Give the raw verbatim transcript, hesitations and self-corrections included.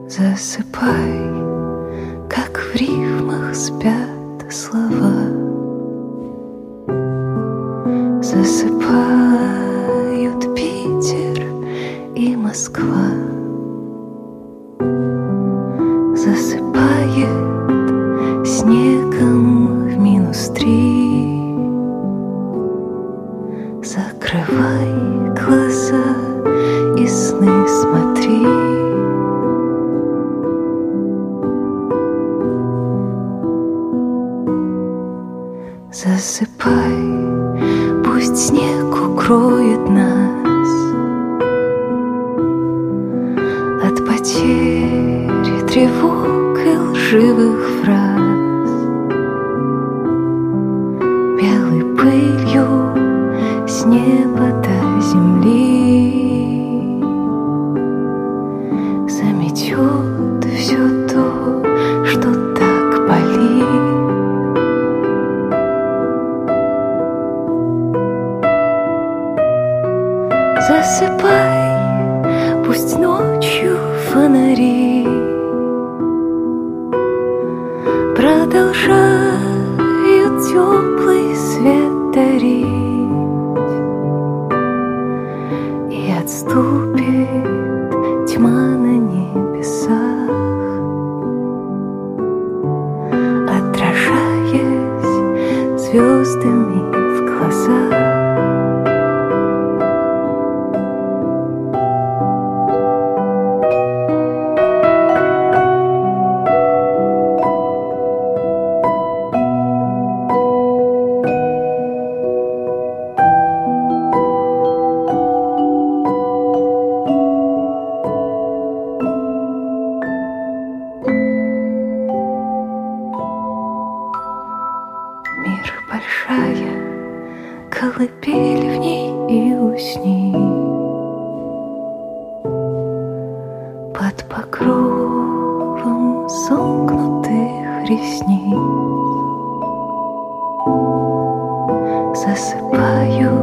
Засыпай, как в рифмах спят слова. Засыпают Питер и Москва. Засыпает снегом в минус три. Закрывай глаза и сны смотри. Засыпай, пусть снег укроет нас от потери, тревог и лживых фраз. Белой пылью с неба до земли заметет все то, что так болит. Засыпай, пусть ночью фонари продолжают теплый свет дарить, и отступит тьма на небесах, отражаясь звездами в глазах. Мир большая, колыбель в ней и усни. Под покровом сомкнутых ресниц засыпаю